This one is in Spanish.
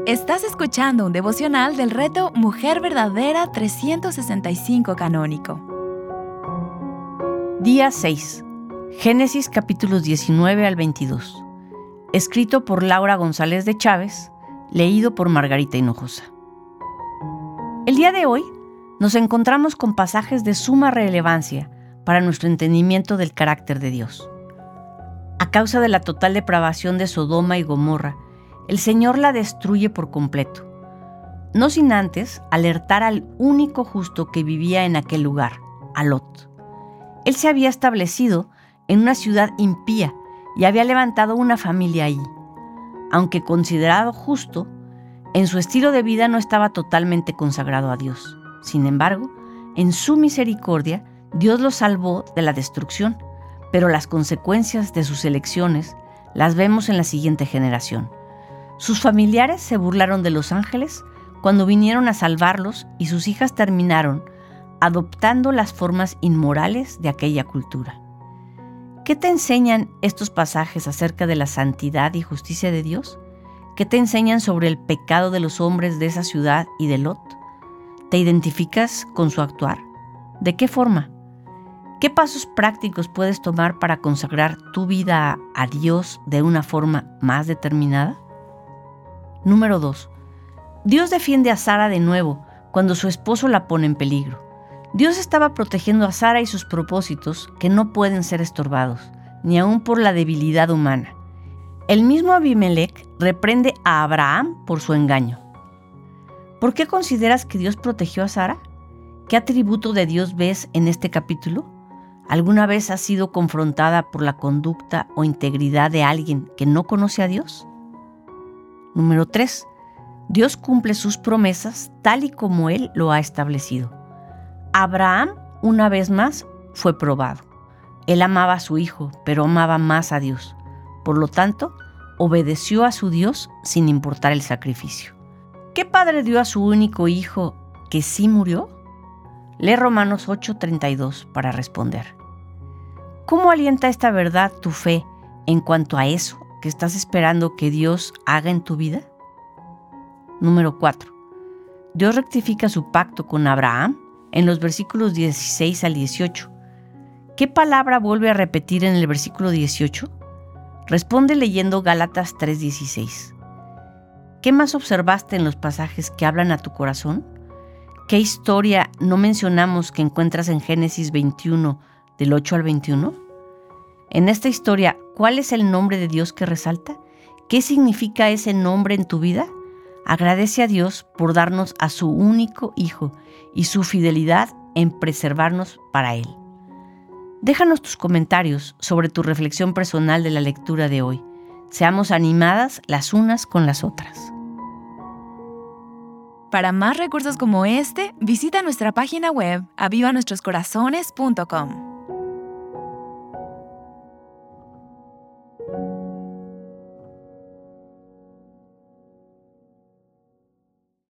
Estás escuchando un devocional del reto Mujer Verdadera 365 Canónico. Día 6. Génesis capítulos 19 al 22. Escrito por Laura González de Chávez, leído por Margarita Hinojosa. El día de hoy nos encontramos con pasajes de suma relevancia para nuestro entendimiento del carácter de Dios. A causa de la total depravación de Sodoma y Gomorra, el Señor la destruye por completo, no sin antes alertar al único justo que vivía en aquel lugar, a Lot. Él se había establecido en una ciudad impía y había levantado una familia allí. Aunque considerado justo, en su estilo de vida no estaba totalmente consagrado a Dios. Sin embargo, en su misericordia, Dios lo salvó de la destrucción, pero las consecuencias de sus elecciones las vemos en la siguiente generación. Sus familiares se burlaron de los ángeles cuando vinieron a salvarlos y sus hijas terminaron adoptando las formas inmorales de aquella cultura. ¿Qué te enseñan estos pasajes acerca de la santidad y justicia de Dios? ¿Qué te enseñan sobre el pecado de los hombres de esa ciudad y de Lot? ¿Te identificas con su actuar? ¿De qué forma? ¿Qué pasos prácticos puedes tomar para consagrar tu vida a Dios de una forma más determinada? Número 2. Dios defiende a Sara de nuevo cuando su esposo la pone en peligro. Dios estaba protegiendo a Sara y sus propósitos que no pueden ser estorbados, ni aun por la debilidad humana. El mismo Abimelech reprende a Abraham por su engaño. ¿Por qué consideras que Dios protegió a Sara? ¿Qué atributo de Dios ves en este capítulo? ¿Alguna vez has sido confrontada por la conducta o integridad de alguien que no conoce a Dios? Número 3. Dios cumple sus promesas tal y como Él lo ha establecido. Abraham, una vez más, fue probado. Él amaba a su hijo, pero amaba más a Dios. Por lo tanto, obedeció a su Dios sin importar el sacrificio. ¿Qué padre dio a su único hijo que sí murió? Lee Romanos 8:32 para responder. ¿Cómo alienta esta verdad tu fe en cuanto a eso que estás esperando que Dios haga en tu vida? Número 4. Dios rectifica su pacto con Abraham en los versículos 16 al 18. ¿Qué palabra vuelve a repetir en el versículo 18? Responde leyendo Gálatas 3:16. ¿Qué más observaste en los pasajes que hablan a tu corazón? ¿Qué historia no mencionamos que encuentras en Génesis 21, del 8 al 21? En esta historia, ¿cuál es el nombre de Dios que resalta? ¿Qué significa ese nombre en tu vida? Agradece a Dios por darnos a su único Hijo y su fidelidad en preservarnos para Él. Déjanos tus comentarios sobre tu reflexión personal de la lectura de hoy. Seamos animadas las unas con las otras. Para más recursos como este, visita nuestra página web avivanuestroscorazones.com.